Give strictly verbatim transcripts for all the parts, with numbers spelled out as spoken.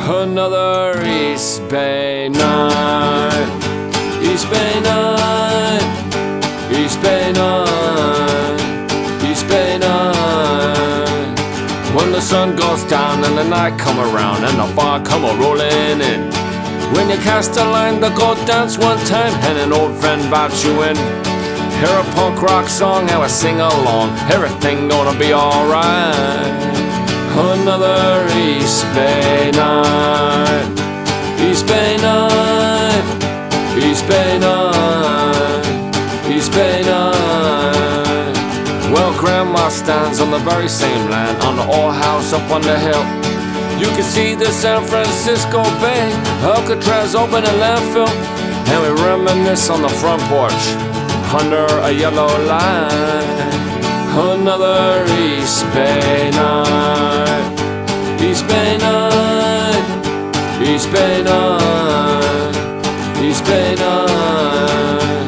Another East Bay night, East Bay night, East Bay night, East Bay night. When the sun goes down and the night come around and the bar come a rolling in, when you cast a line to go dance one time and an old friend vouch you in, hear a punk rock song and we sing along, everything gonna be alright. Another East Bay night, East Bay night, East Bay night, East Bay night. Well, Grandma stands on the very same land, on the old house up on the hill. You can see the San Francisco Bay, Alcatraz open a landfill, and we reminisce on the front porch under a yellow light. Another East Bay night, East Bay night, East Bay night, East Bay night.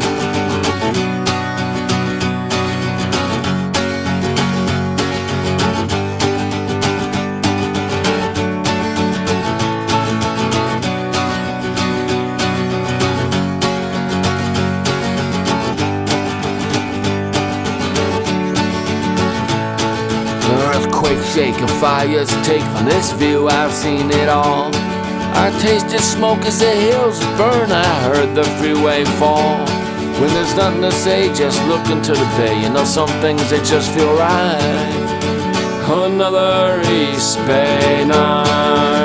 Earthquakes shake and fires take. From this view I've seen it all. I tasted smoke as the hills burn, I heard the freeway fall. When there's nothing to say, just look into the bay. You know some things, they just feel right. Another East Bay night,